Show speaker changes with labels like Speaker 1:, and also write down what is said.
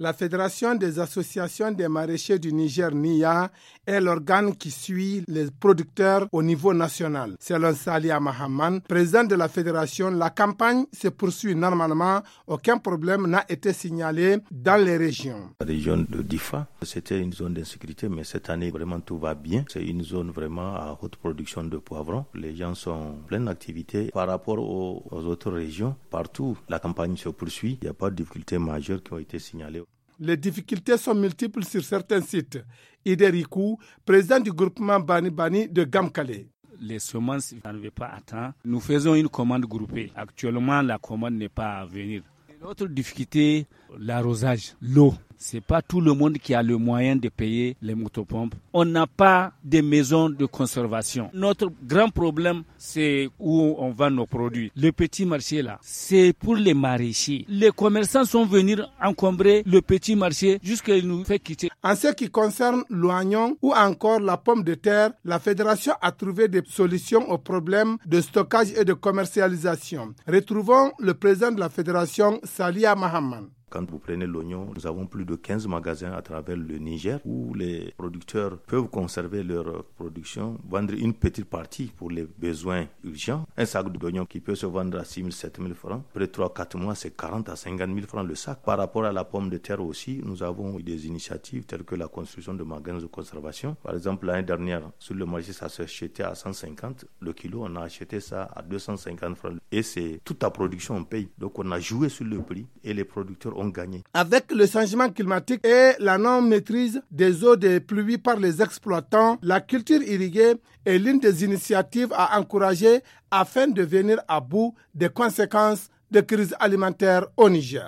Speaker 1: La Fédération des associations des maraîchers du Niger, NIA, est l'organe qui suit les producteurs au niveau national. Selon Salia Mahaman, président de la fédération, la campagne se poursuit normalement. Aucun problème n'a été signalé dans les régions.
Speaker 2: La région de Difa, c'était une zone d'insécurité, mais cette année, vraiment, tout va bien. C'est une zone vraiment à haute production de poivrons. Les gens sont en pleine activité. Par rapport aux autres régions, partout, la campagne se poursuit. Il n'y a pas de difficultés majeures qui ont été signalées.
Speaker 1: Les difficultés sont multiples sur certains sites. Iderikou, président du groupement Bani Bani de Gamkale.
Speaker 3: Les semences n'arrivent pas à temps. Nous faisons une commande groupée. Actuellement, la commande n'est pas à venir. L'autre difficulté, l'arrosage, l'eau. C'est pas tout le monde qui a le moyen de payer les motopompes. On n'a pas de maisons de conservation. Notre grand problème, c'est où on vend nos produits. Le petit marché là, c'est pour les maraîchers. Les commerçants sont venus encombrer le petit marché jusqu'à nous fait quitter.
Speaker 1: En ce qui concerne l'oignon ou encore la pomme de terre, la fédération a trouvé des solutions aux problèmes de stockage et de commercialisation. Retrouvons le président de la fédération, Salia Mahaman.
Speaker 2: Quand vous prenez l'oignon, nous avons plus de 15 magasins à travers le Niger où les producteurs peuvent conserver leur production, vendre une petite partie pour les besoins urgents. Un sac d'oignon qui peut se vendre à 6 000, 7 000 francs, après 3-4 mois, c'est 40 à 50 000 francs le sac. Par rapport à la pomme de terre aussi, nous avons eu des initiatives telles que la construction de magasins de conservation. Par exemple, l'année dernière, sur le marché, ça s'achetait à 150 le kilo, on a acheté ça à 250 francs. Et c'est toute la production, on paye. Donc on a joué sur le prix et les producteurs ont gagné.
Speaker 1: Avec le changement climatique et la non-maîtrise des eaux des pluies par les exploitants, la culture irriguée est l'une des initiatives à encourager afin de venir à bout des conséquences de crise alimentaire au Niger.